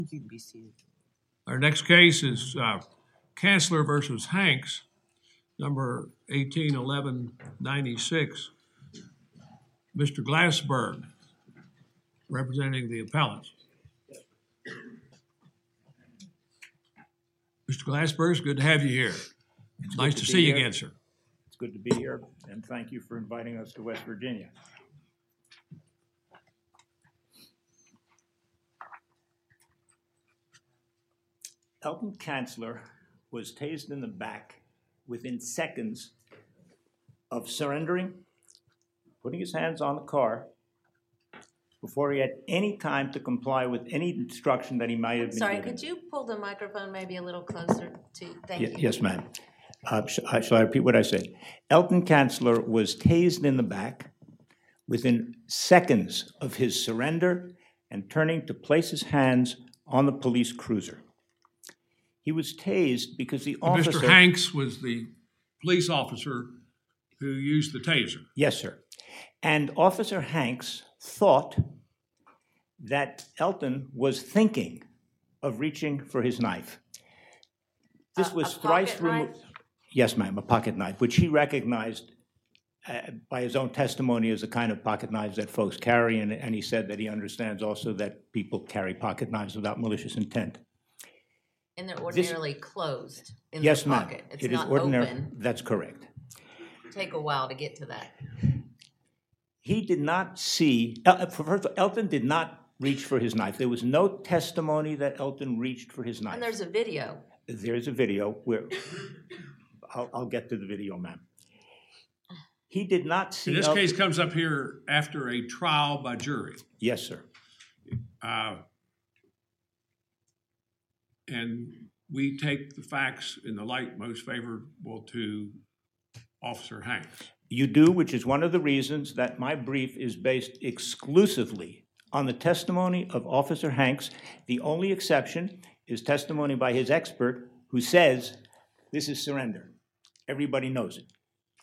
You can be seated. Our next case is Kanzler versus Hanks, number 181196. Mr. Glassberg, representing the appellants. Mr. Glassberg, it's good to have you here. It's nice to see you again, sir. It's good to be here, and thank you for inviting us to West Virginia. Elton Kanzler was tased in the back within seconds of surrendering, putting his hands on the car, before he had any time to comply with any instruction that he might have been Sorry, given. could you pull the microphone maybe a little closer to, thank you. Yes, ma'am. Shall I repeat what I said? Elton Kanzler was tased in the back within seconds of his surrender and turning to place his hands on the police cruiser. He was tased because the officer... Mr. Hanks was the police officer who used the taser. Yes, sir. And Officer Hanks thought that Elton was thinking of reaching for his knife. This was thrice removed. Yes, ma'am, a pocket knife, which he recognized by his own testimony as the kind of pocket knives that folks carry, and he said that he understands also that people carry pocket knives without malicious intent. And they're ordinarily closed in Yes, the ma'am. pocket. It's It is not ordinary. open. That's correct. Take a while to get to that. He did not see, first of all, Elton did not reach for his knife. There was no testimony that Elton reached for his knife. And there's a video. There's a video where, I'll get to the video, ma'am. He did not see. This case comes up here after a trial by jury. Yes, sir. And we take the facts in the light most favorable to Officer Hanks. You do, which is one of the reasons that my brief is based exclusively on the testimony of Officer Hanks. The only exception is testimony by his expert who says this is surrender. Everybody knows it.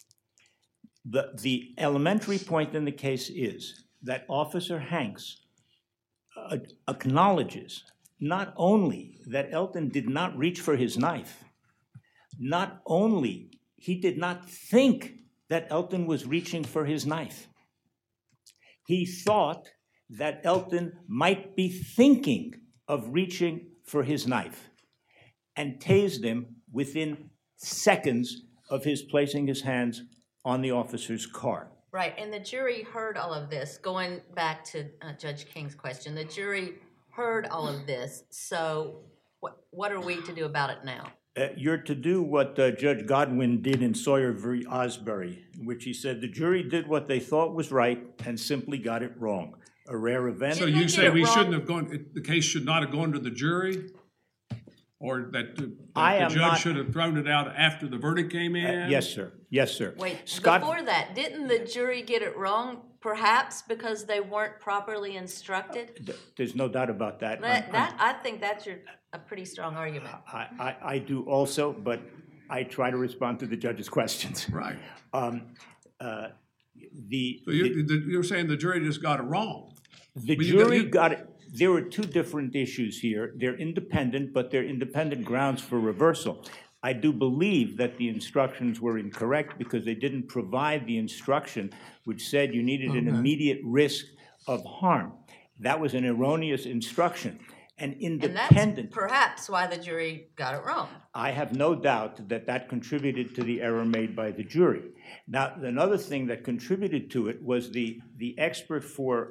The elementary point in the case is that Officer Hanks acknowledges not only that Elton did not reach for his knife, not only he did not think that Elton was reaching for his knife. He thought that Elton might be thinking of reaching for his knife and tased him within seconds of his placing his hands on the officer's car. Right, and the jury heard all of this. Going back to Judge King's question, the jury heard all of this. So what are we to do about it now? You're to do what Judge Godwin did in Sawyer v. Osbury, in which he said the jury did what they thought was right and simply got it wrong. A rare event. So you say we shouldn't have gone, the case should not have gone to the jury? Or that the judge should have thrown it out after the verdict came in? Yes, sir. Yes, sir. Wait, Scott, before that, didn't the jury get it wrong, perhaps because they weren't properly instructed? There's no doubt about that. I think that's a pretty strong argument. I do also, but I try to respond to the judge's questions. Right. So you're saying the jury just got it wrong? The jury got it. There were two different issues here. They're independent, but they're independent grounds for reversal. I do believe that the instructions were incorrect because they didn't provide the instruction which said you needed an immediate risk of harm. That was an erroneous instruction. And independent. And that's perhaps why the jury got it wrong. I have no doubt that that contributed to the error made by the jury. Now, another thing that contributed to it was the expert for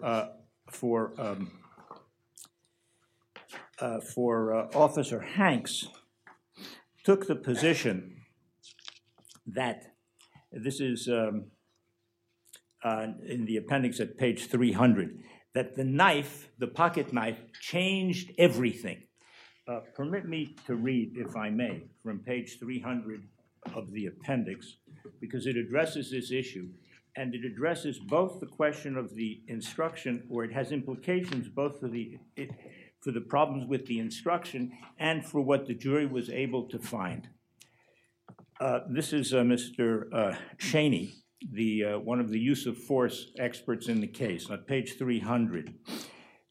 Officer Hanks took the position that, this is in the appendix at page 300, that the knife, the pocket knife, changed everything. Permit me to read, if I may, from page 300 of the appendix, because it addresses this issue, and it addresses both the question of the instruction, or it has implications both for the problems with the instruction and for what the jury was able to find. This is Mr. Cheney, one of the use of force experts in the case, on page 300.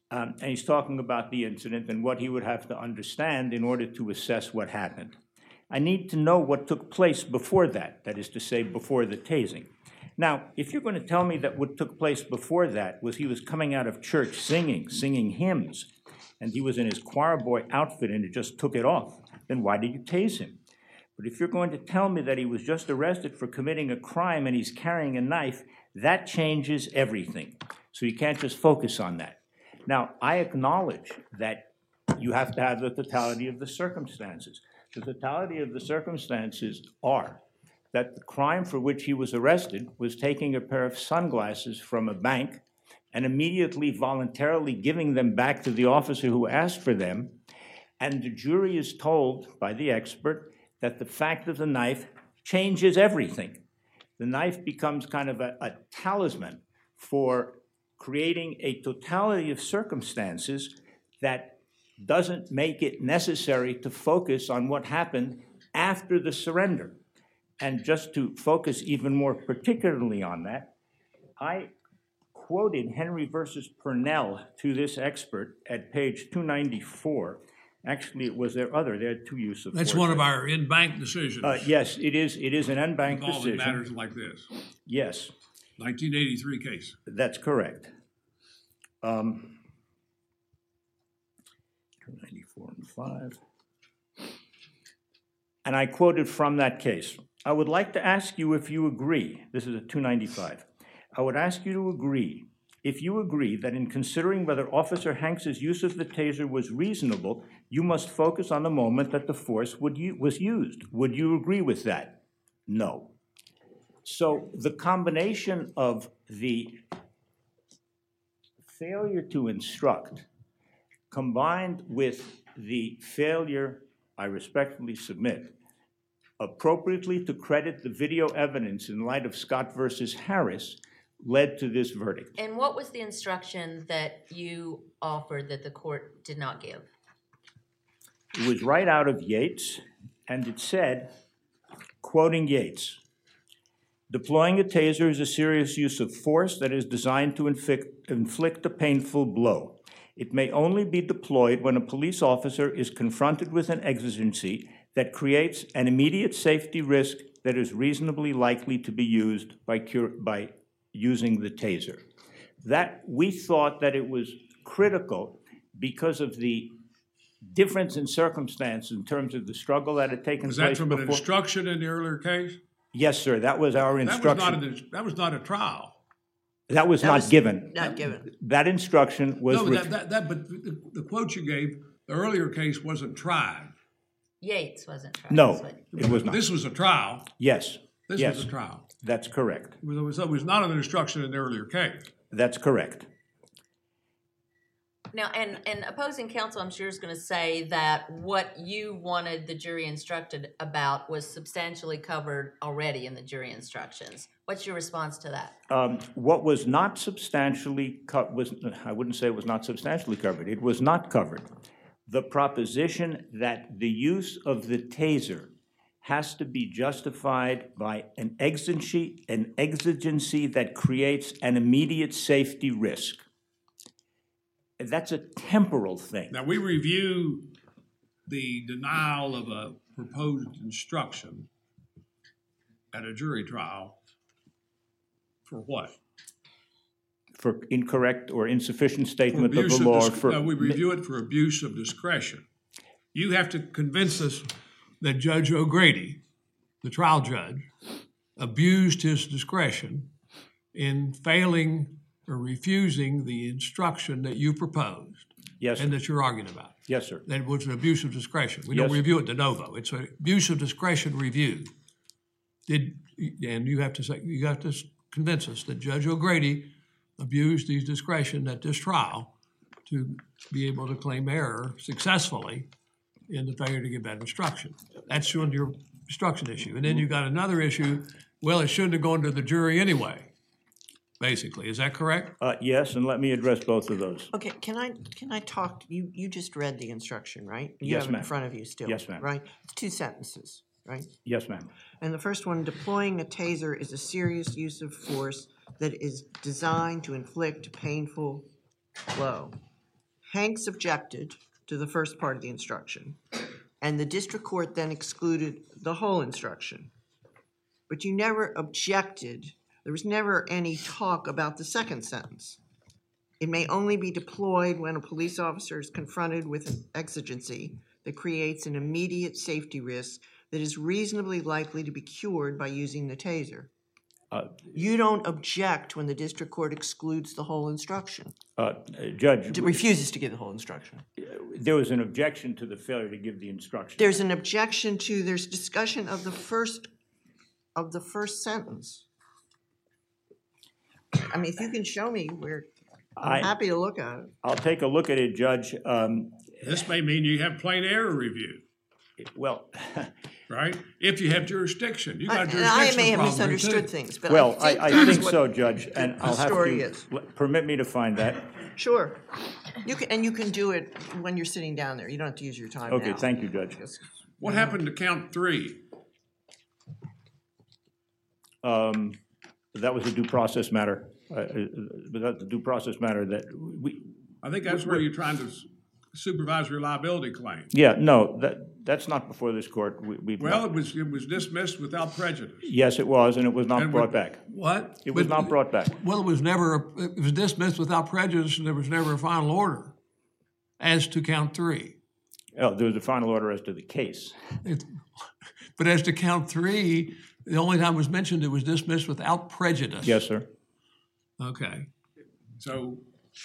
And he's talking about the incident and what he would have to understand in order to assess what happened. I need to know what took place before that is to say, before the tasing. Now, if you're going to tell me that what took place before that was he was coming out of church singing hymns, and he was in his choir boy outfit and he just took it off, then why did you tase him? But if you're going to tell me that he was just arrested for committing a crime and he's carrying a knife, that changes everything. So you can't just focus on that. Now, I acknowledge that you have to have the totality of the circumstances. The totality of the circumstances are that the crime for which he was arrested was taking a pair of sunglasses from a bank and immediately voluntarily giving them back to the officer who asked for them. And the jury is told by the expert that the fact of the knife changes everything. The knife becomes kind of a talisman for creating a totality of circumstances that doesn't make it necessary to focus on what happened after the surrender. And just to focus even more particularly on that, I quoted Henry versus Purnell to this expert at page 294. Actually, it was their other. They had two use of That's force. one of our in-bank decisions. Yes, it is. It is an en-bank Involving decision. matters like this. Yes, 1983 case. that's correct. 294 and 5. And I quoted from that case. I would like to ask you if you agree. This is a 295. I would ask you to agree. If you agree that in considering whether Officer Hanks's use of the taser was reasonable, you must focus on the moment that the force was used. Would you agree with that? No. So the combination of the failure to instruct combined with the failure, I respectfully submit, appropriately to credit the video evidence in light of Scott versus Harris led to this verdict. And what was the instruction that you offered that the court did not give? It was right out of Yates, and it said, quoting Yates, "Deploying a taser is a serious use of force that is designed to inflict a painful blow. It may only be deployed when a police officer is confronted with an exigency that creates an immediate safety risk that is reasonably likely to be used by using the taser." That we thought that it was critical because of the difference in circumstance in terms of the struggle that had taken Was place that from before. an instruction in the earlier case? Yes, sir. That was our instruction. That was not a trial. That was not given. Not given. That instruction was. No, but the quote you gave, the earlier case wasn't tried. Yates wasn't tried. No, it was not. This was a trial. Yes. This yes. was a trial. That's correct. It was not an instruction in the earlier case. That's correct. Now, and opposing counsel, I'm sure, is going to say that what you wanted the jury instructed about was substantially covered already in the jury instructions. What's your response to that? What was not substantially I wouldn't say it was not substantially covered. It was not covered. The proposition that the use of the taser has to be justified by an exigency that creates an immediate safety risk. That's a temporal thing. Now, we review the denial of a proposed instruction at a jury trial for what? For incorrect or insufficient statement of the law. We review it for abuse of discretion. You have to convince us that Judge O'Grady, the trial judge, abused his discretion in failing or refusing the instruction that you proposed. Yes, and that you're arguing about. Yes, sir. That was an abuse of discretion. We Yes. don't review it de novo. It's an abuse of discretion review. And you have to convince us that Judge O'Grady abused his discretion at this trial to be able to claim error successfully in the failure to give that instruction. That's on your instruction issue. And then you've got another issue, well, it shouldn't have gone to the jury anyway, basically. Is that correct? Yes, and let me address both of those. Okay, can I talk, you just read the instruction, right? You Yes, have it ma'am. in front of you still. Yes, ma'am. Right? It's 2 sentences, right? Yes, ma'am. And the first one, deploying a taser is a serious use of force that is designed to inflict a painful blow. Hanks objected to the first part of the instruction, and the district court then excluded the whole instruction. But you never objected, there was never any talk about the second sentence. It may only be deployed when a police officer is confronted with an exigency that creates an immediate safety risk that is reasonably likely to be cured by using the taser. You don't object when the district court excludes the whole instruction. Judge, It refuses to give the whole instruction. there was an objection to the failure to give the instruction. There's an objection to, there's discussion of the first sentence. I mean, if you can show me where, I'm happy to look at it. I'll take a look at it, Judge. This may mean you have plain error review, Well, right? If you have jurisdiction. You got a And jurisdiction I may have problem here, misunderstood too. things, but well, I think I that's think what so, Judge, and I'll have story to is. permit me to find that. Sure. You can do it when you're sitting down there. You don't have to use your time now. Okay, thank you, Judge. What happened to count 3? That was a due process matter. That's a due process matter that we. I think that's where you're trying to supervise reliability claim. Yeah, no, that's not before this court. Well, it was dismissed without prejudice. Yes, it was, and it was not And brought we- back. What? It was not brought back. Well, it was dismissed without prejudice, and there was never a final order as to count 3. Oh, there was a final order as to the case. But as to count 3, the only time it was mentioned, it was dismissed without prejudice. Yes, sir. Okay. So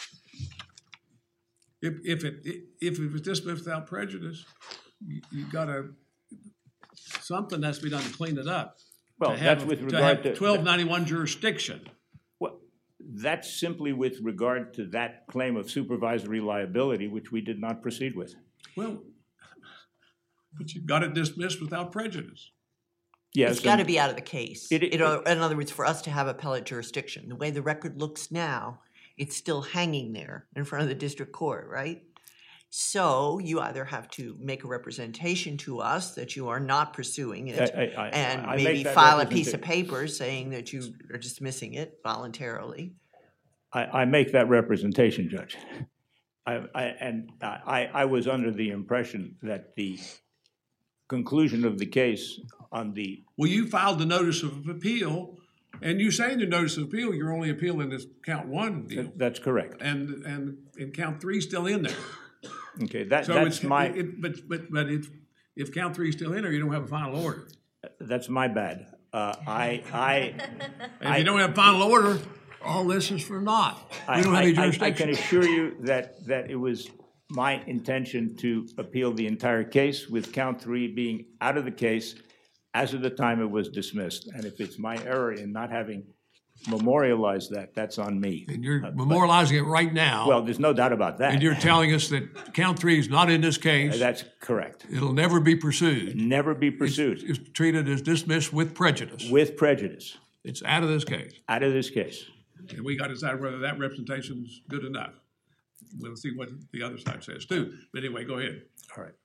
if it was dismissed without prejudice, you got something has to be done to clean it up. Well, that's with regard to 1291 jurisdiction. Well, that's simply with regard to that claim of supervisory liability, which we did not proceed with. Well, but you got it dismissed without prejudice. Yes, It's got to be out of the case. It- in other words, for us to have appellate jurisdiction, the way the record looks now, it's still hanging there in front of the district court, right? So you either have to make a representation to us that you are not pursuing it, and I maybe make that file a piece of representation. paper saying that you are dismissing it voluntarily. I make that representation, Judge. I was under the impression that the conclusion of the case on the, Well, you filed the notice of appeal, and you say in the notice of appeal you're only appealing this count 1 deal, that's correct. and count 3 is still in there. Okay, So that's my, but if count 3 is still in there, you don't have a final order. that's my bad. And if you don't have a final order, all this is for naught. We don't have any I can jurisdiction. assure you that it was my intention to appeal the entire case, with count 3 being out of the case as of the time it was dismissed. And if it's my error in not having memorialized that, that's on me. And you're memorializing it right now. Well, there's no doubt about that. And you're telling us that count 3 is not in this case. That's correct. It'll never be pursued. Never be pursued It's treated as dismissed with prejudice. with prejudice It's out of this case. out of this case. And we got to decide whether that representation's good enough. We'll see what the other side says too. But anyway, go ahead. All right.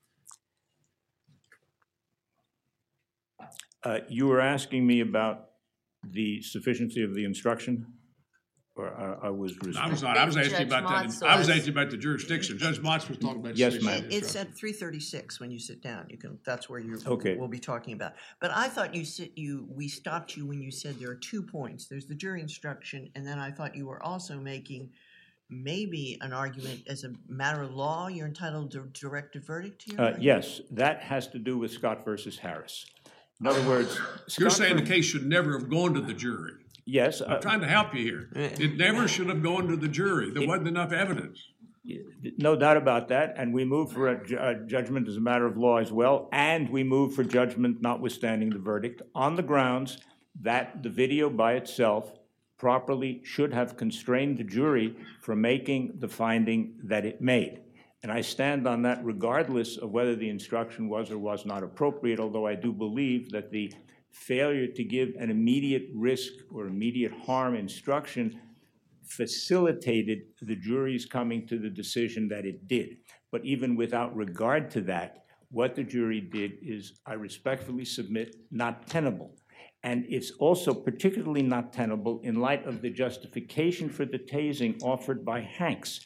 You were asking me about the sufficiency of the instruction? Or I was. I was not. I was asking Judge about Motz that. I was was. asking about the jurisdiction. Judge Motz was talking about. Yes, jurisdiction. ma'am. It's at 336 when you sit down. You can. That's where you're. Okay. We'll be talking about. But I thought we stopped you when you said there are 2 points. There's the jury instruction, and then I thought you were also making maybe an argument as a matter of law. You're entitled to direct a verdict here. Yes, that has to do with Scott versus Harris. In other words, You're Scott saying the ver- case should never have gone to the jury. Yes, I'm trying to help you here. It never should have gone to the jury. There wasn't enough evidence. no doubt about that, and we moved for a judgment as a matter of law as well, and we moved for judgment notwithstanding the verdict on the grounds that the video by itself properly should have constrained the jury from making the finding that it made. And I stand on that regardless of whether the instruction was or was not appropriate, although I do believe that the failure to give an immediate risk or immediate harm instruction facilitated the jury's coming to the decision that it did. But even without regard to that, what the jury did is, I respectfully submit, not tenable. And it's also particularly not tenable in light of the justification for the tasing offered by Hanks.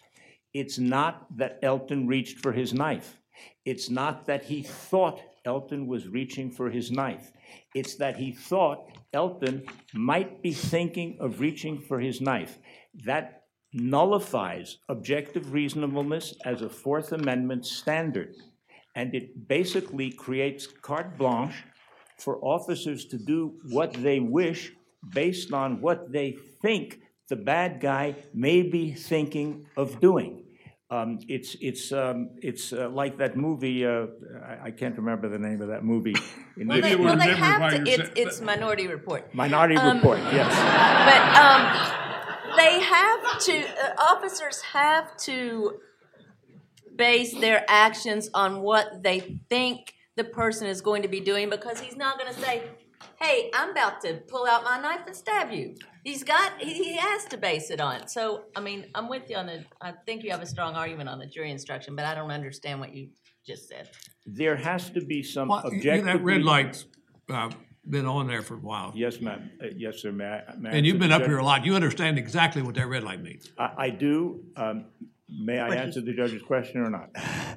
It's not that Elton reached for his knife. It's not that he thought Elton was reaching for his knife. It's that he thought Elton might be thinking of reaching for his knife. That nullifies objective reasonableness as a Fourth Amendment standard. And it basically creates carte blanche for officers to do what they wish based on what they think the bad guy may be thinking of doing. It's like that movie. I can't remember the name of that movie. Well, they have to. It's Minority Report. Minority Report. Yes. But they have to. Officers have to base their actions on what they think the person is going to be doing, because he's not going to say, "Hey, I'm about to pull out my knife and stab you." He has to base it on it. So, I mean, I'm with you on I think you have a strong argument on the jury instruction, but I don't understand what you just said. There has to be some Well, objective. that red light's been on there for a while. Yes, ma'am. Yes, sir. May I And you've answer been the up judge? here a lot. You understand exactly what that red light means. I do. May I answer the judge's question or not?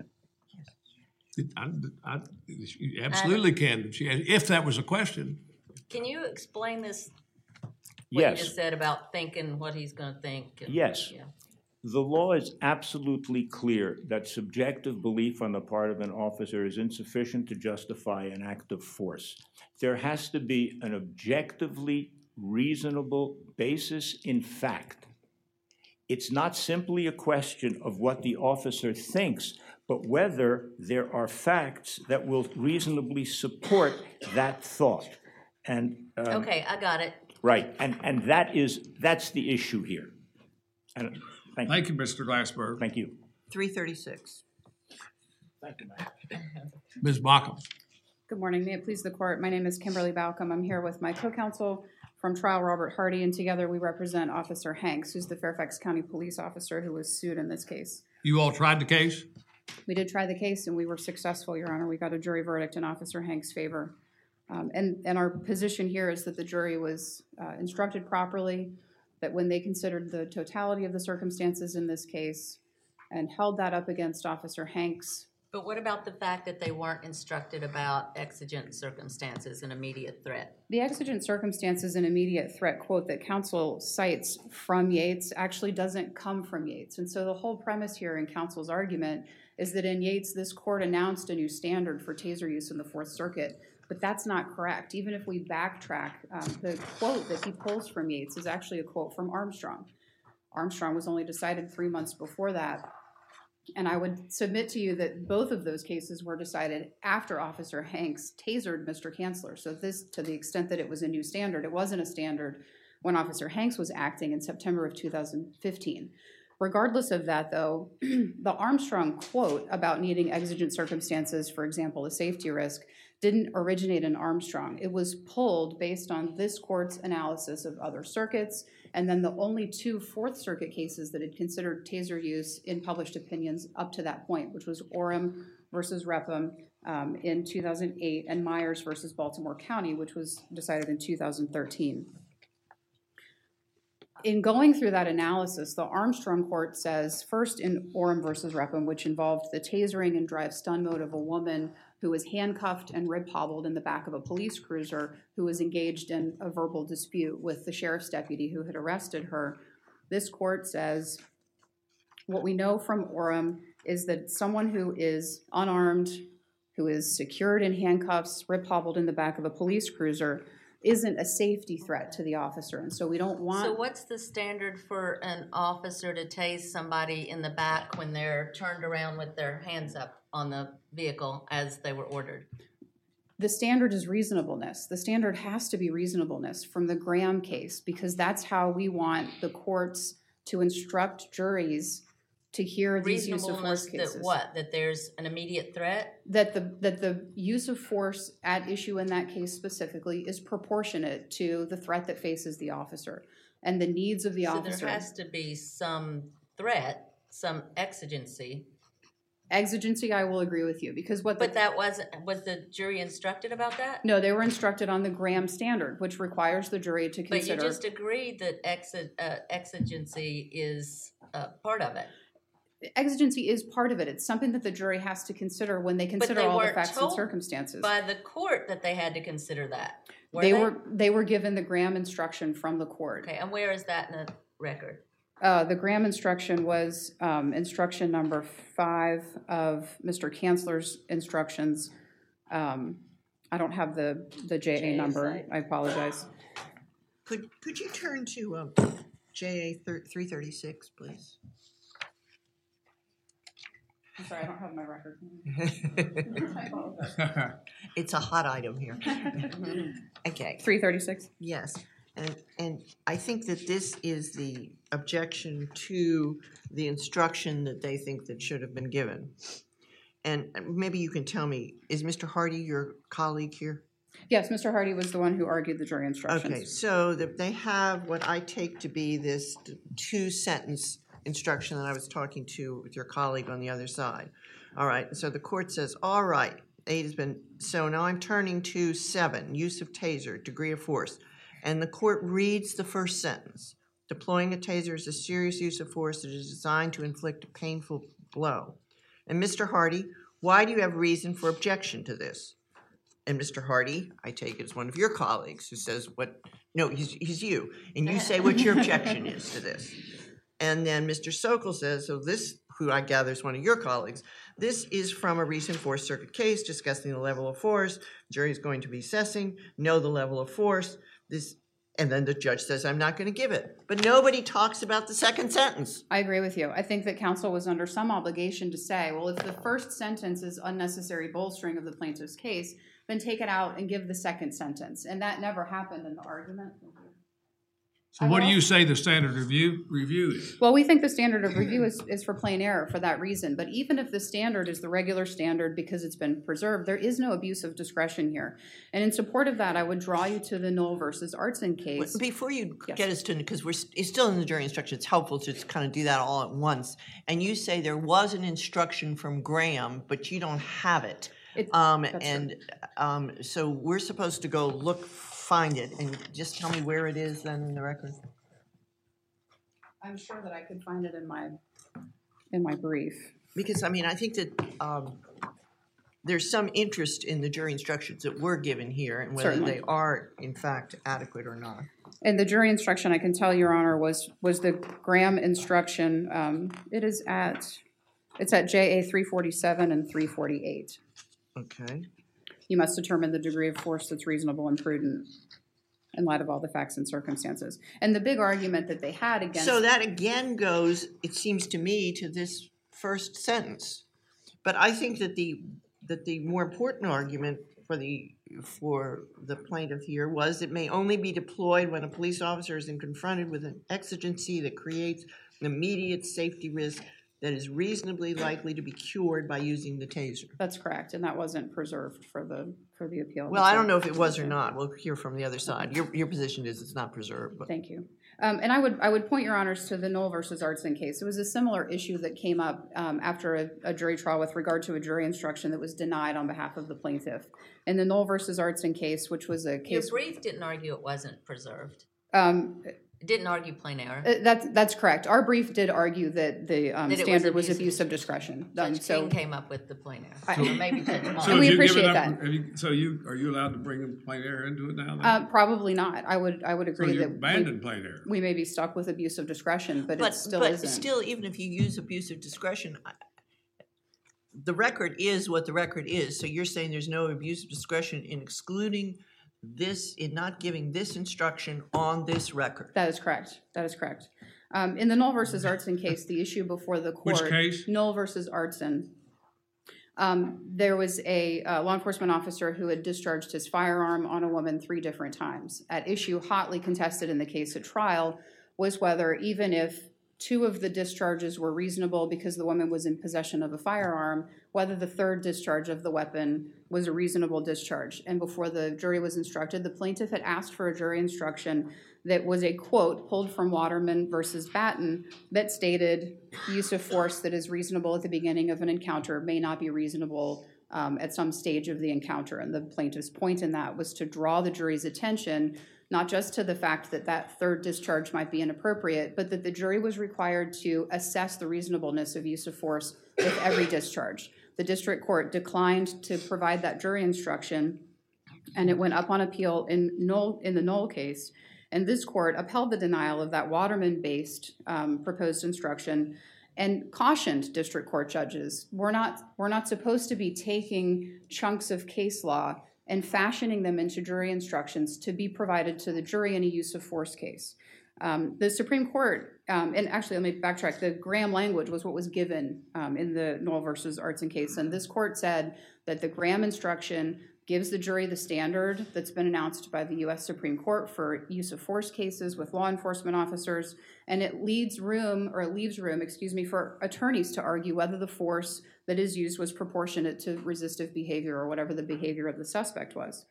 You absolutely can. If that was a question. Can you explain this? What Yes. you just said about thinking what he's going to think. Yes. Yeah. The law is absolutely clear that subjective belief on the part of an officer is insufficient to justify an act of force. There has to be an objectively reasonable basis in fact. It's not simply a question of what the officer thinks, but whether there are facts that will reasonably support that thought. And Okay, I got it. right, and that's the issue here. And Thank you, Mr. Glassberg. thank you. 336. Thank you, ma'am. Ms. Bockham. Good morning. May it please the court. My name is Kimberly Balcom. I'm here with my co-counsel from trial, Robert Hardy, and together we represent Officer Hanks, who's the Fairfax County police officer who was sued in this case. You all tried the case? We did try the case and we were successful, Your Honor. We got a jury verdict in Officer Hanks' favor. And our position here is that the jury was instructed properly, that when they considered the totality of the circumstances in this case and held that up against Officer Hanks. But what about the fact that they weren't instructed about exigent circumstances and immediate threat? The exigent circumstances and immediate threat quote that counsel cites from Yates actually doesn't come from Yates. And so the whole premise here in counsel's argument is that in Yates, this court announced a new standard for taser use in the Fourth Circuit. But that's not correct. Even if we backtrack, the quote that he pulls from Yates is actually a quote from Armstrong. Armstrong was only decided 3 months before that. And I would submit to you that both of those cases were decided after Officer Hanks tasered Mr. Kanzler. So this, to the extent that it was a new standard, it wasn't a standard when Officer Hanks was acting in September of 2015. Regardless of that, though, the Armstrong quote about needing exigent circumstances, for example, a safety risk, didn't originate in Armstrong. It was pulled based on this court's analysis of other circuits, and then the only 2 Fourth Circuit cases that had considered taser use in published opinions up to that point, which was Orem versus Repham in 2008 and Myers versus Baltimore County, which was decided in 2013. In going through that analysis, the Armstrong court says, first in Orem versus Repham, which involved the tasering and drive stun mode of a woman who was handcuffed and rib-hobbled in the back of a police cruiser who was engaged in a verbal dispute with the sheriff's deputy who had arrested her. This court says, what we know from Orem is that someone who is unarmed, who is secured in handcuffs, rib-hobbled in the back of a police cruiser, isn't a safety threat to the officer. And so we don't want... So what's the standard for an officer to tase somebody in the back when they're turned around with their hands up on the vehicle as they were ordered? The standard is reasonableness. The standard has to be reasonableness from the Graham case, because that's how we want the courts to instruct juries to hear these use of force cases. That what? That there's an immediate threat? That the use of force at issue in that case specifically is proportionate to the threat that faces the officer and the needs of the officer. So there has to be some threat, some exigency. Exigency, I will agree with you, because what. But that was the jury instructed about that? No, they were instructed on the Graham standard, which requires the jury to consider. But you just agreed that exigency is part of it. Exigency is part of it. It's something that the jury has to consider when they consider they all the weren't facts and told circumstances. by the court that they had to consider that. They were given the Graham instruction from the court. Okay, and where is that in the record? The Graham instruction was instruction number 5 of Mr. Kanzler's instructions. I don't have the JA number. I apologize. Could you turn to JA 336, please? I'm sorry, I don't have my record. It's a hot item here. Okay. 336. Yes, and I think that this is the objection to the instruction that they think that should have been given. And maybe you can tell me, is Mr. Hardy your colleague here? Yes, Mr. Hardy was the one who argued the jury instructions. Okay, so they have what I take to be this two-sentence instruction that I was talking to with your colleague on the other side. All right, so the court says, all right, 8 has been, so now I'm turning to 7, use of taser, degree of force. And the court reads the first sentence. Deploying a taser is a serious use of force that is designed to inflict a painful blow. And Mr. Hardy, why do you have reason for objection to this? And Mr. Hardy, I take it as one of your colleagues who says what, no, he's you. And you say what your objection is to this. And then Mr. Sokol says, so this, who I gather is one of your colleagues, this is from a recent Fourth Circuit case discussing the level of force. Jury is going to be assessing, know the level of force. This, and then the judge says, I'm not going to give it. But nobody talks about the second sentence. I agree with you. I think that counsel was under some obligation to say, well, if the first sentence is unnecessary bolstering of the plaintiff's case, then take it out and give the second sentence. And that never happened in the argument. So what do you say the standard review is? Well, we think the standard of review is for plain error for that reason. But even if the standard is the regular standard because it's been preserved, there is no abuse of discretion here. And in support of that, I would draw you to the Knoll versus Artson case. Before you Yes. get us to, because it's still in the jury instruction, it's helpful to just kind of do that all at once. And you say there was an instruction from Graham, but you don't have it. So we're supposed to go find it, and just tell me where it is then in the record. I'm sure that I could find it in my brief. Because, I mean, I think that there's some interest in the jury instructions that were given here and whether Certainly. they are, in fact, adequate or not. And the jury instruction, I can tell Your Honor, was the Graham instruction. It's at JA 347 and 348. Okay. You must determine the degree of force that's reasonable and prudent in light of all the facts and circumstances. And the big argument that they had against... So that again goes, it seems to me, to this first sentence. But I think that the more important argument for the plaintiff here was it may only be deployed when a police officer is confronted with an exigency that creates an immediate safety risk that is reasonably likely to be cured by using the taser. That's correct, and that wasn't preserved for the appeal. Well, I don't know if it was or not. We'll hear from the other side. Your position is it's not preserved. But. Thank you. And I would point Your Honors to the Knoll versus Artson case. It was a similar issue that came up after a jury trial with regard to a jury instruction that was denied on behalf of the plaintiff. In the Knoll versus Artson case, which was a case... Your brief didn't argue it wasn't preserved. It didn't argue plain error. That's correct. Our brief did argue that the standard was abuse of discretion. Judge King came up with the plain error. Or maybe Judge Muller. And we have you given appreciate up- that. are you allowed to bring in plain error into it now? Then? Probably not. I would So agree you that abandoned plain error. we may be stuck with abuse of discretion, but it still isn't. Still, even if you use abuse of discretion, the record is what the record is. So you're saying there's no abuse of discretion in excluding this, in not giving this instruction on this record. That is correct. That is correct. In the Knoll versus Artson case, the issue before the court... Which case? Knoll versus Artson. There was a law enforcement officer who had discharged his firearm on a woman 3 different times. At issue, hotly contested in the case at trial, was whether even if 2 of the discharges were reasonable because the woman was in possession of a firearm, whether the 3rd discharge of the weapon was a reasonable discharge. And before the jury was instructed, the plaintiff had asked for a jury instruction that was a quote pulled from Waterman versus Batten that stated use of force that is reasonable at the beginning of an encounter may not be reasonable at some stage of the encounter. And the plaintiff's point in that was to draw the jury's attention not just to the fact that that third discharge might be inappropriate, but that the jury was required to assess the reasonableness of use of force with every discharge. The district court declined to provide that jury instruction, and it went up on appeal in the Knoll case. And this court upheld the denial of that Waterman-based proposed instruction and cautioned district court judges, we're not supposed to be taking chunks of case law and fashioning them into jury instructions to be provided to the jury in a use of force case. The Supreme Court, and actually let me backtrack, the Graham language was what was given in the Knoll versus Artson case, and this court said that the Graham instruction gives the jury the standard that's been announced by the U.S. Supreme Court for use of force cases with law enforcement officers, and it leaves room, for attorneys to argue whether the force that is used was proportionate to resistive behavior or whatever the behavior of the suspect was.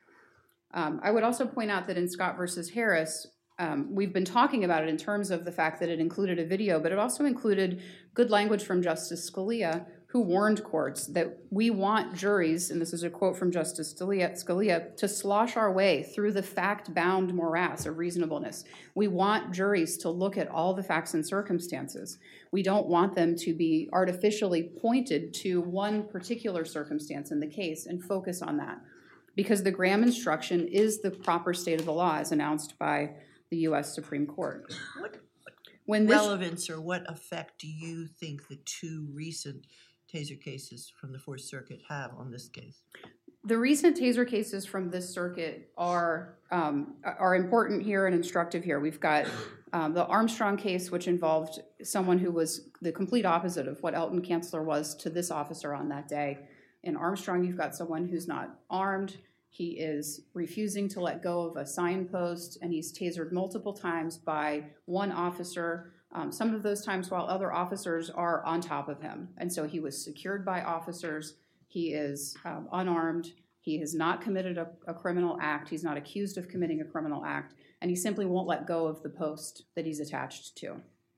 I would also point out that in Scott versus Harris, we've been talking about it in terms of the fact that it included a video, but it also included good language from Justice Scalia, who warned courts that we want juries, and this is a quote from Justice Scalia, to slosh our way through the fact-bound morass of reasonableness. We want juries to look at all the facts and circumstances. We don't want them to be artificially pointed to one particular circumstance in the case and focus on that, because the Graham instruction is the proper state of the law as announced by the U.S. Supreme Court. What relevance or what effect do you think the two recent taser cases from the Fourth Circuit have on this case? The recent taser cases from this circuit are important here and instructive here. We've got the Armstrong case, which involved someone who was the complete opposite of what Elton Kansler was to this officer on that day. In Armstrong, you've got someone who's not armed. He is refusing to let go of a signpost, and he's tasered multiple times by one officer, some of those times while other officers are on top of him. And so he was secured by officers. He is unarmed. He has not committed a criminal act. He's not accused of committing a criminal act, and he simply won't let go of the post that he's attached to.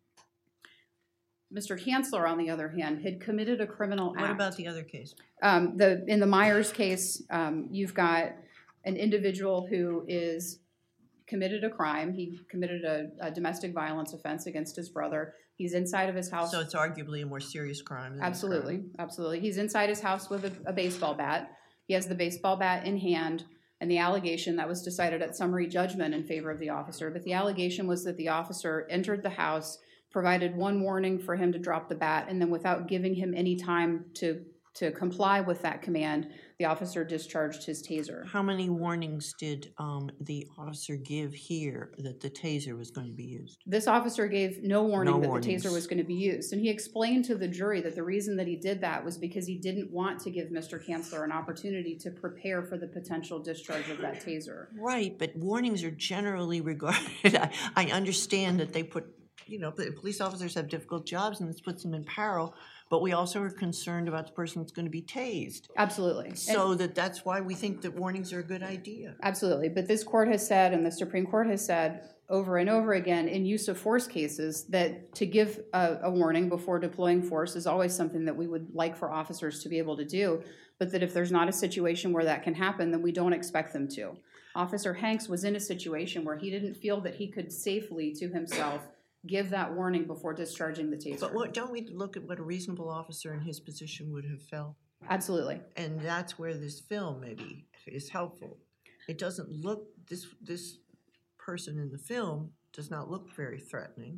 Mr. Kansler, on the other hand, had committed a criminal act. What about the other case? In the Myers case, you've got an individual who is committed a crime. He committed a domestic violence offense against his brother. He's inside of his house. So it's arguably a more serious crime. Absolutely, absolutely. He's inside his house with a baseball bat. He has the baseball bat in hand, and the allegation that was decided at summary judgment in favor of the officer, but the allegation was that the officer entered the house, provided one warning for him to drop the bat, and then without giving him any time to comply with that command, the officer discharged his taser. How many warnings did the officer give here that the taser was going to be used? This officer gave no warning that warnings. the taser was going to be used. And he explained to the jury that the reason that he did that was because he didn't want to give Mr. Kansler an opportunity to prepare for the potential discharge of that taser. Right, but warnings are generally regarded. I understand that they put, the police officers have difficult jobs and this puts them in peril, but we also are concerned about the person that's going to be tased. Absolutely. So that's why we think that warnings are a good idea. Absolutely. But this court has said, and the Supreme Court has said over and over again in use of force cases, that to give a warning before deploying force is always something that we would like for officers to be able to do, but that if there's not a situation where that can happen, then we don't expect them to. Officer Hanks was in a situation where he didn't feel that he could safely to himself give that warning before discharging the taser. But don't we look at what a reasonable officer in his position would have felt? Absolutely. And that's where this film maybe is helpful. It doesn't look, this person in the film does not look very threatening.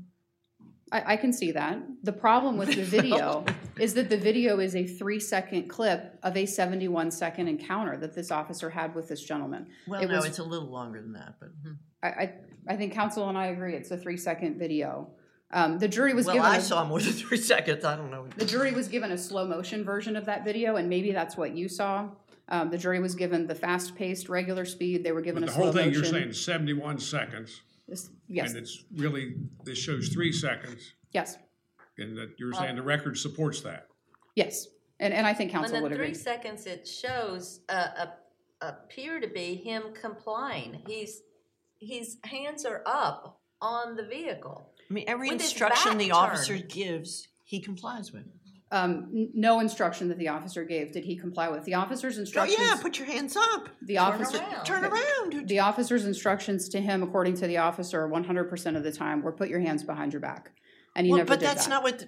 I can see that. The problem with the video is that the video is a 3-second clip of a 71-second encounter that this officer had with this gentleman. Well, it's a little longer than that, but... I think counsel and I agree it's a 3-second video. The jury was given... I saw more than 3 seconds. I don't know. The jury was given a slow motion version of that video, and maybe that's what you saw. The jury was given the fast-paced, regular speed. They were given a slow motion. The whole thing, you're saying 71 seconds. Yes. And it's really, this shows 3 seconds. Yes. And that you're saying the record supports that. Yes. And I think counsel would agree. In the 3 seconds it shows appear to be him complying. His hands are up on the vehicle. I mean, every With his instruction back the officer turned. gives, he complies with. No instruction that the officer gave did he comply with. The officer's Oh, instructions. yeah, put your hands up. The officer. around. Turn around. The officer's instructions to him, according to the officer, 100% of the time were put your hands behind your back, and he Well, never but did that's that. not what,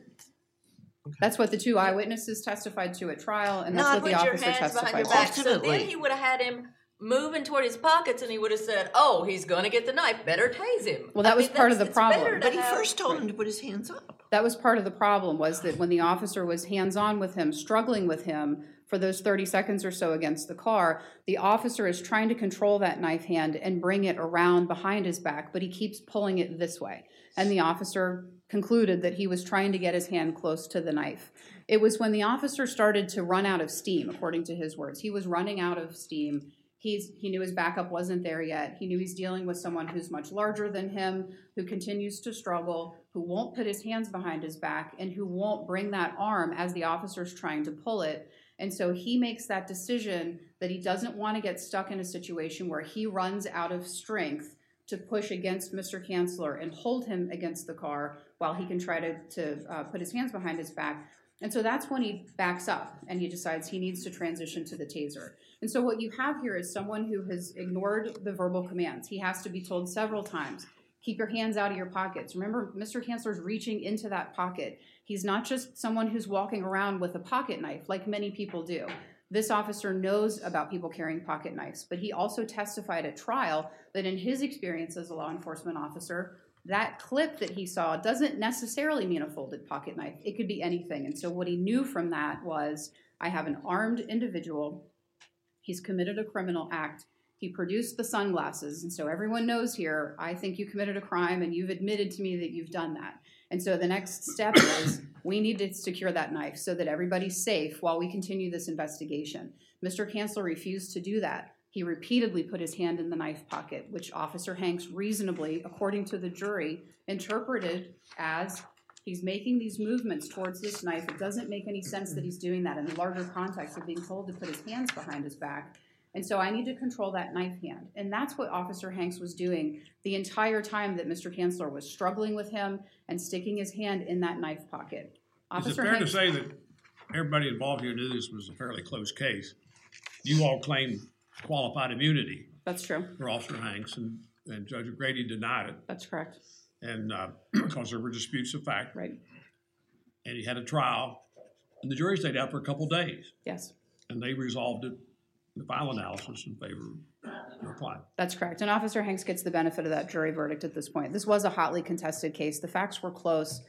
That's what the two eyewitnesses testified to at trial, and that's Not what the Put your officer hands behind testified your to. back. So Ultimately. then he would have had him moving toward his pockets, and he would have said, "Oh, he's going to get the knife. Better tase him." Well, that was part of the it's better problem. to but he have- first told him to put his hands up. That was part of the problem, was that when the officer was hands-on with him, struggling with him for those 30 seconds or so against the car, the officer is trying to control that knife hand and bring it around behind his back, but he keeps pulling it this way. And the officer concluded that he was trying to get his hand close to the knife. It was when the officer started to run out of steam, according to his words. He was running out of steam. He knew his backup wasn't there yet. He knew he's dealing with someone who's much larger than him, who continues to struggle, who won't put his hands behind his back, and who won't bring that arm as the officer's trying to pull it. And so he makes that decision that he doesn't want to get stuck in a situation where he runs out of strength to push against Mr. Kanzler and hold him against the car while he can try to put his hands behind his back. And so that's when he backs up and he decides he needs to transition to the taser. And so what you have here is someone who has ignored the verbal commands. He has to be told several times, keep your hands out of your pockets. Remember, Mr. Kanzler's reaching into that pocket. He's not just someone who's walking around with a pocket knife like many people do. This officer knows about people carrying pocket knives, but he also testified at trial that in his experience as a law enforcement officer, that clip that he saw doesn't necessarily mean a folded pocket knife. It could be anything. And so what he knew from that was, I have an armed individual. He's committed a criminal act. He produced the sunglasses. And so everyone knows here, I think you committed a crime and you've admitted to me that you've done that. And so the next step is we need to secure that knife so that everybody's safe while we continue this investigation. Mr. Kanzler refused to do that. He repeatedly put his hand in the knife pocket, which Officer Hanks reasonably, according to the jury, interpreted as he's making these movements towards this knife. It doesn't make any sense that he's doing that in the larger context of being told to put his hands behind his back. And so I need to control that knife hand. And that's what Officer Hanks was doing the entire time that Mr. Kanzler was struggling with him and sticking his hand in that knife pocket. Is it Officer fair to Hanks, say that everybody involved here knew this was a fairly close case? You all claimed qualified immunity that's true. for Officer Hanks, and Judge O'Grady denied it, That's correct. and because there were disputes of fact, Right. and he had a trial, and the jury stayed out for a couple days, Yes. and they resolved it, the final analysis in favor of your client. That's correct. And Officer Hanks gets the benefit of that jury verdict at this point. This was a hotly contested case. The facts were close.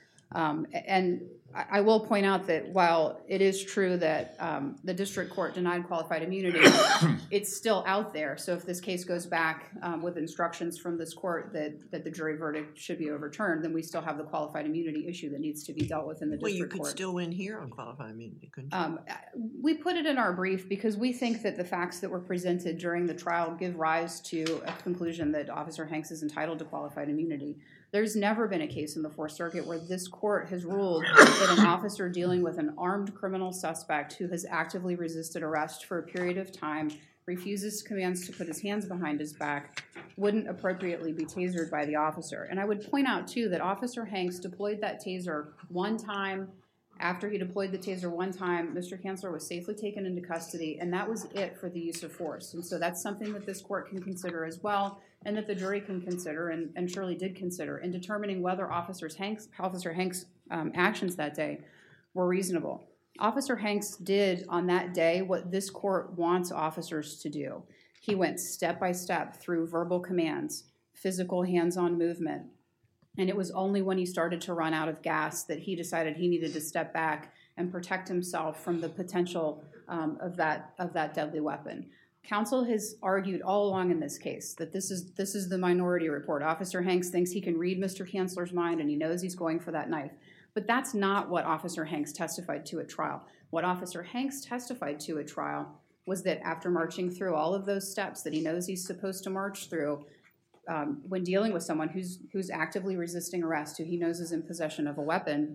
And I will point out that while it is true that the district court denied qualified immunity, it's still out there. So if this case goes back with instructions from this court that the jury verdict should be overturned, then we still have the qualified immunity issue that needs to be dealt with in the Well, you district could court. still win here on qualified immunity, couldn't you? We put it in our brief because we think that the facts that were presented during the trial give rise to a conclusion that Officer Hanks is entitled to qualified immunity. There's never been a case in the Fourth Circuit where this court has ruled that an officer dealing with an armed criminal suspect who has actively resisted arrest for a period of time, refuses commands to put his hands behind his back, wouldn't appropriately be tasered by the officer. And I would point out, too, that Officer Hanks deployed that taser one time. After he deployed the taser one time, Mr. Kanzler was safely taken into custody, and that was it for the use of force. And so that's something that this court can consider as well, and that the jury can consider, and surely did consider, in determining whether Officer Hanks' actions that day were reasonable. Officer Hanks did on that day what this court wants officers to do. He went step by step through verbal commands, physical hands-on movement, and it was only when he started to run out of gas that he decided he needed to step back and protect himself from the potential of that deadly weapon. Counsel has argued all along in this case that this is the minority report. Officer Hanks thinks he can read Mr. Kanzler's mind and he knows he's going for that knife. But that's not what Officer Hanks testified to at trial. What Officer Hanks testified to at trial was that after marching through all of those steps that he knows he's supposed to march through, when dealing with someone who's actively resisting arrest, who he knows is in possession of a weapon,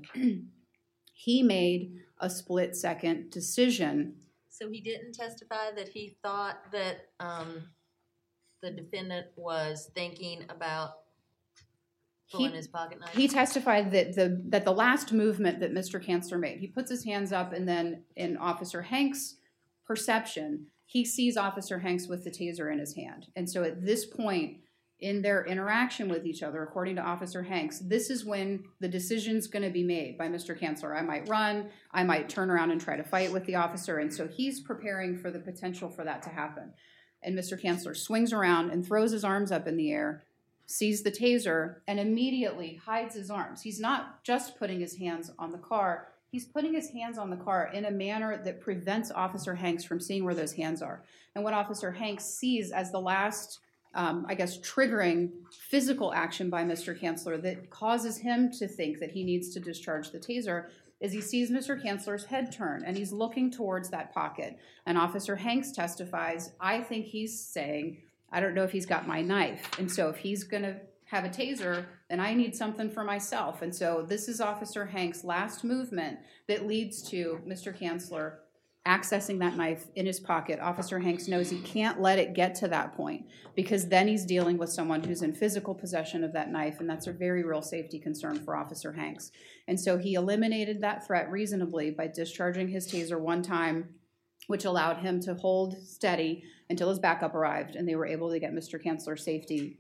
he made a split-second decision. So he didn't testify that he thought that the defendant was thinking about Pulling his pocket knife? He testified that the last movement that Mr. Kanzler made, he puts his hands up, and then in Officer Hanks' perception, he sees Officer Hanks with the taser in his hand. And so at this point in their interaction with each other, according to Officer Hanks, this is when the decision's going to be made by Mr. Kanzler. I might run, I might turn around and try to fight with the officer. And so he's preparing for the potential for that to happen. And Mr. Kanzler swings around and throws his arms up in the air, sees the taser, and immediately hides his arms. He's not just putting his hands on the car, he's putting his hands on the car in a manner that prevents Officer Hanks from seeing where those hands are. And what Officer Hanks sees as the last, triggering physical action by Mr. Kanzler that causes him to think that he needs to discharge the taser is he sees Mr. Kanzler's head turn, and he's looking towards that pocket. And Officer Hanks testifies, I think he's saying, I don't know if he's got my knife. And so if he's going to have a taser, then I need something for myself. And so this is Officer Hanks' last movement that leads to Mr. Kanzler accessing that knife in his pocket. Officer Hanks knows he can't let it get to that point because then he's dealing with someone who's in physical possession of that knife, and that's a very real safety concern for Officer Hanks. And so he eliminated that threat reasonably by discharging his taser one time, which allowed him to hold steady until his backup arrived, and they were able to get Mr. Kanzler safely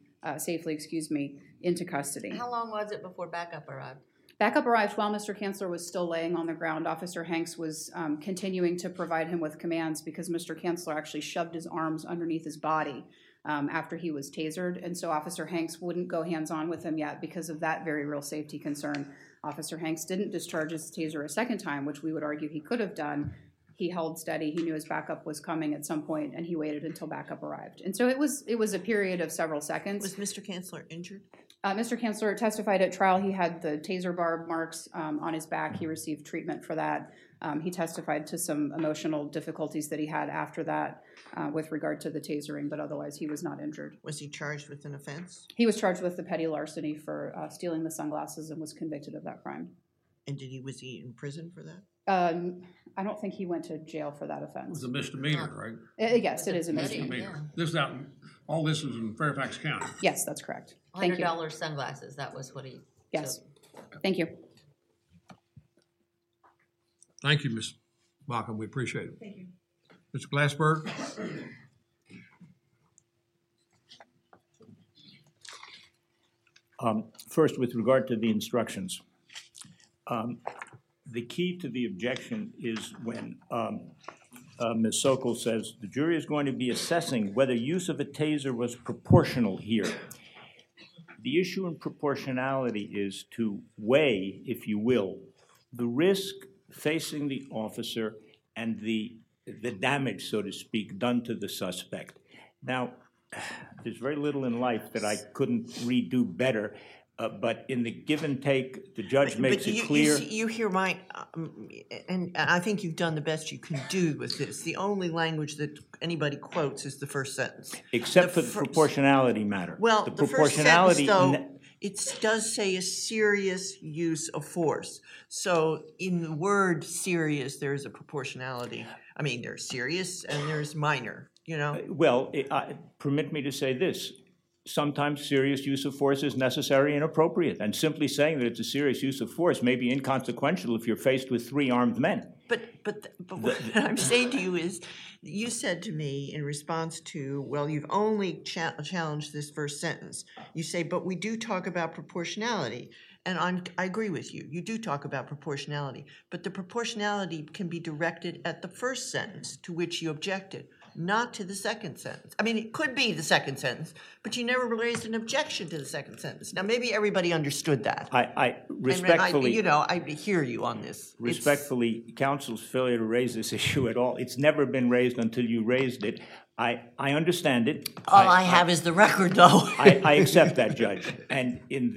into custody. How long was it before backup arrived? Backup arrived while Mr. Kanzler was still laying on the ground. Officer Hanks was continuing to provide him with commands because Mr. Kanzler actually shoved his arms underneath his body after he was tasered, and so Officer Hanks wouldn't go hands-on with him yet because of that very real safety concern. Officer Hanks didn't discharge his taser a second time, which we would argue he could have done. He held steady. He knew his backup was coming at some point, and he waited until backup arrived. And so it was a period of several seconds. Was Mr. Kanzler injured? Mr. Kanzler testified at trial. He had the taser barb marks on his back. He received treatment for that. He testified to some emotional difficulties that he had after that with regard to the tasering, but otherwise he was not injured. Was he charged with an offense? He was charged with the petty larceny for stealing the sunglasses and was convicted of that crime. And was he in prison for that? I don't think he went to jail for that It offense. was a misdemeanor, right? Yes, it is a misdemeanor. Misdemeanor. All this was in Fairfax County. Yes, that's correct. Thank you. $100 sunglasses, that was what he Yes. took. Thank you. Thank you, Ms. Bockham. We appreciate it. Thank you. Mr. Glassberg? First, with regard to the instructions, the key to the objection is when Ms. Sokol says the jury is going to be assessing whether use of a taser was proportional here. The issue in proportionality is to weigh, if you will, the risk facing the officer and the damage, so to speak, done to the suspect. Now, there's very little in life that I couldn't redo better, but in the give and take, the judge makes it clear. You hear my, and I think you've done the best you can do with this. The only language that anybody quotes is the first sentence. Except for the proportionality matter. Well, the first sentence, though, it does say a serious use of force. So in the word serious, there is a proportionality. I mean, there's serious and there's minor, you know? Well, permit me to say this. Sometimes serious use of force is necessary and appropriate, and simply saying that it's a serious use of force may be inconsequential if you're faced with 3 armed men. But what I'm saying to you is, you said to me in response to, well, you've only challenged this first sentence. You say, but we do talk about proportionality. And I agree with you. You do talk about proportionality. But the proportionality can be directed at the first sentence to which you objected, not to the second sentence. I mean, it could be the second sentence, but you never raised an objection to the second sentence. Now, maybe everybody understood that. I respectfully... I hear you on this. Respectfully, counsel's failure to raise this issue at all, it's never been raised until you raised it. I understand it. All I have is the record, though. I accept that, Judge. And in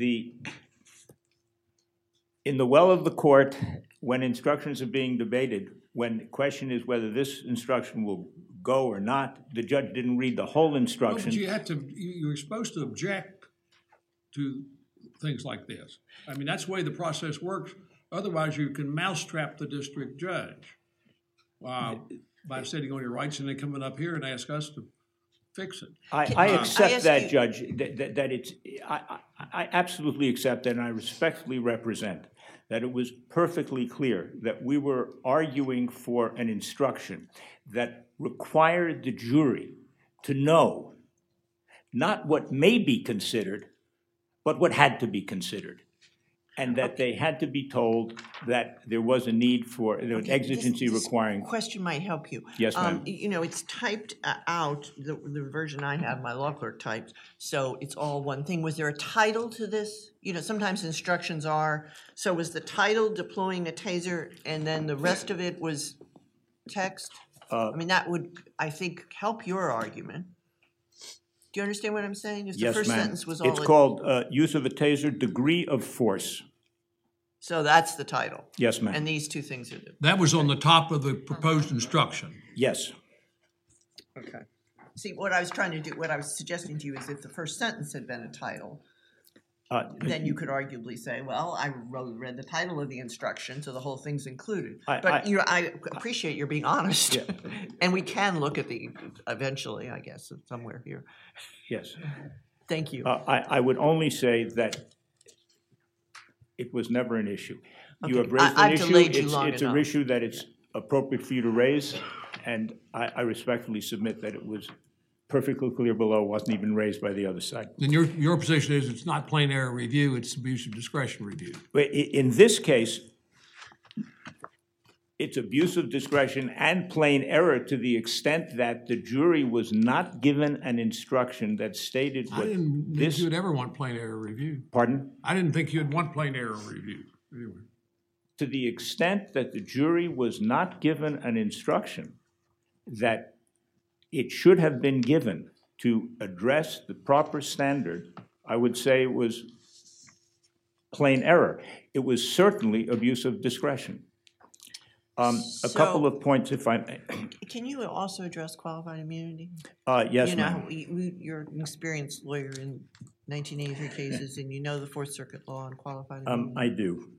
the well of the court, when instructions are being debated, when the question is whether this instruction will go or not, the judge didn't read the whole instruction. No, but you were supposed to object to things like this. I mean, that's the way the process works. Otherwise, you can mousetrap the district judge by sitting on your rights and then coming up here and ask us to fix it. I accept that, you, Judge, that it's... I absolutely accept and I respectfully represent that it was perfectly clear that we were arguing for an instruction that required the jury to know not what may be considered, but what had to be considered. And that they had to be told that there was a need for, an exigency requiring. Question might help you. Yes, ma'am. You know, it's typed out, the version I have, my law clerk typed, so it's all one thing. Was there a title to this? You know, sometimes instructions are, so was the title deploying a taser and then the rest of it was text? I mean, that would, I think, help your argument. Do you understand what I'm saying? If the Yes, first ma'am. sentence was all It's called use of a taser, degree of force. So that's the title. Yes, ma'am. And these two things are the, That was on the top of the proposed instruction. Yes. okay. See, what I was trying to do, what I was suggesting to you is if the first sentence had been a title, then you could arguably say, well, I read the title of the instruction, so the whole thing's included. I appreciate your being honest. Yeah. And we can look at the, eventually, I guess, somewhere here. Yes. Thank you. I would only say that it was never an issue. You Okay. have raised an I've issue. delayed you long It's an enough. issue that it's appropriate for you to raise, and I respectfully submit that it was perfectly clear below, wasn't even raised by the other side. And your position is it's not plain error review, it's abuse of discretion review. But in this case, it's abuse of discretion and plain error to the extent that the jury was not given an instruction that stated I what didn't think this. you would ever want plain error review. Pardon? I didn't think you'd want plain error review. Anyway. To the extent that the jury was not given an instruction that it should have been given to address the proper standard, I would say it was plain error. It was certainly abuse of discretion. A couple of points, if I may. Can you also address qualified immunity? Yes, You know, ma'am. you're an experienced lawyer in 1983 cases, and you know the Fourth Circuit law on qualified immunity. I do.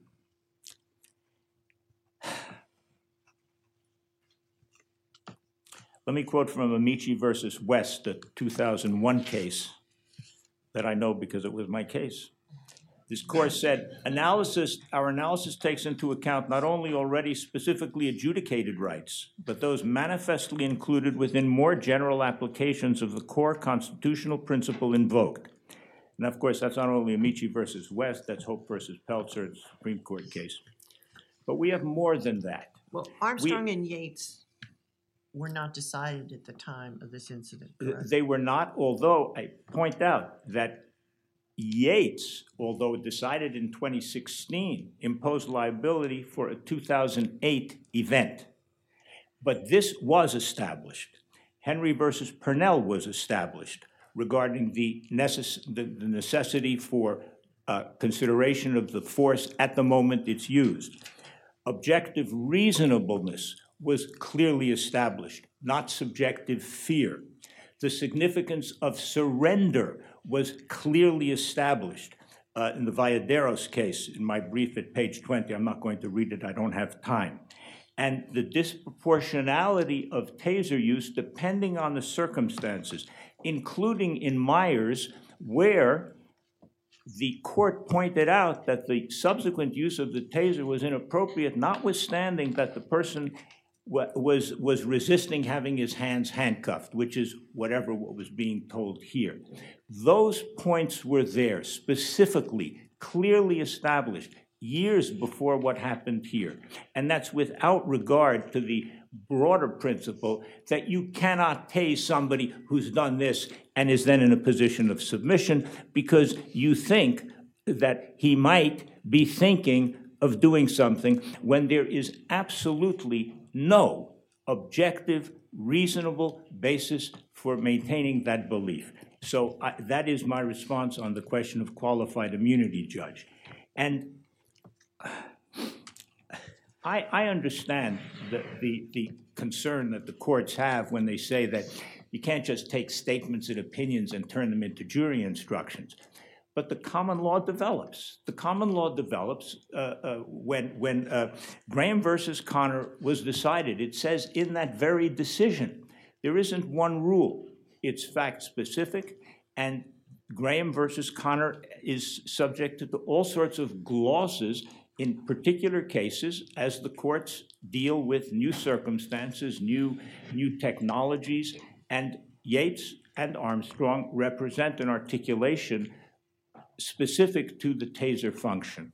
Let me quote from Amici versus West, a 2001 case that I know because it was my case. This court said, our analysis takes into account not only already specifically adjudicated rights, but those manifestly included within more general applications of the core constitutional principle invoked. And of course, that's not only Amici versus West, that's Hope versus Peltzer, it's a Supreme Court case. But we have more than that. Well, Armstrong and Yates were not decided at the time of this incident, correct? They were not, although I point out that Yates, although decided in 2016, imposed liability for a 2008 event. But this was established. Henry versus Purnell was established regarding the necessity for consideration of the force at the moment it's used. Objective reasonableness was clearly established, not subjective fear. The significance of surrender was clearly established. In the Valladares case, in my brief at page 20, I'm not going to read it, I don't have time. And the disproportionality of taser use depending on the circumstances, including in Myers, where the court pointed out that the subsequent use of the taser was inappropriate, notwithstanding that the person was resisting having his hands handcuffed, which is what was being told here. Those points were there, specifically, clearly established, years before what happened here. And that's without regard to the broader principle that you cannot tase somebody who's done this and is then in a position of submission because you think that he might be thinking of doing something when there is absolutely no objective, reasonable basis for maintaining that belief. So that is my response on the question of qualified immunity, Judge. And I understand the concern that the courts have when they say that you can't just take statements and opinions and turn them into jury instructions. But the common law develops. The common law develops when Graham versus Connor was decided. It says in that very decision, there isn't one rule. It's fact specific, and Graham versus Connor is subject to all sorts of glosses in particular cases as the courts deal with new circumstances, new technologies, and Yates and Armstrong represent an articulation specific to the taser function.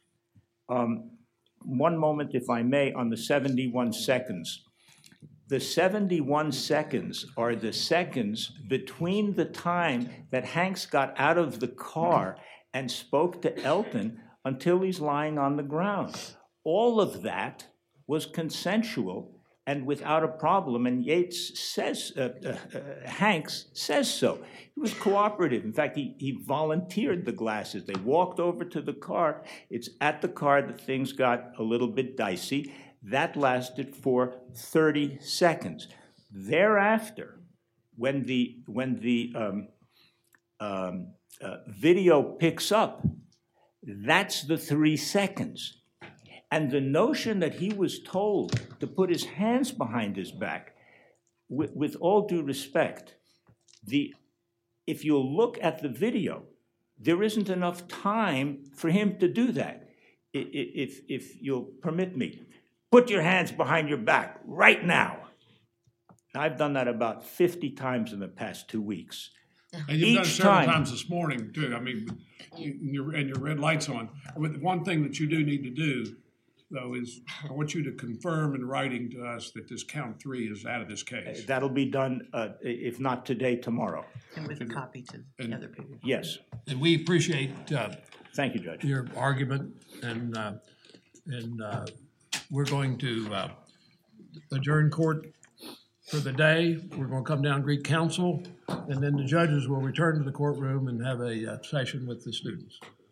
One moment, if I may, on the 71 seconds. The 71 seconds are the seconds between the time that Hanks got out of the car and spoke to Elton until he's lying on the ground. All of that was consensual and without a problem, and Yates says, Hanks says so. He was cooperative. In fact, he volunteered the glasses. They walked over to the car. It's at the car that things got a little bit dicey. That lasted for 30 seconds. Thereafter, when the video picks up, that's the 3 seconds. And the notion that he was told to put his hands behind his back, with all due respect, if you look at the video, there isn't enough time for him to do that. If you'll permit me, put your hands behind your back right now. I've done that about 50 times in the past 2 weeks. And you've done it Each several time. times this morning, too. I mean, your red light's on. But one thing that you do need to do, though, is I want you to confirm in writing to us that this count 3 is out of this case. That'll be done, if not today, tomorrow. And with a copy to the other people. Yes. And we appreciate Thank you, Judge. your argument, and we're going to adjourn court for the day. We're going to come down and greet counsel, and then the judges will return to the courtroom and have a session with the students.